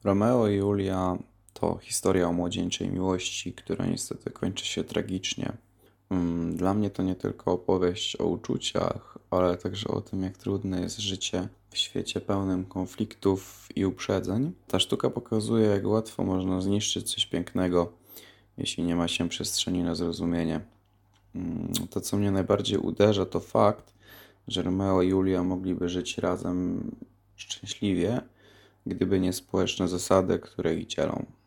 Romeo i Julia to historia o młodzieńczej miłości, która niestety kończy się tragicznie. Dla mnie to nie tylko opowieść o uczuciach, ale także o tym, jak trudne jest życie w świecie pełnym konfliktów i uprzedzeń. Ta sztuka pokazuje, jak łatwo można zniszczyć coś pięknego, jeśli nie ma się przestrzeni na zrozumienie. To, co mnie najbardziej uderza, to fakt, że Romeo i Julia mogliby żyć razem szczęśliwie, gdyby nie społeczne zasady, które ich dzielą.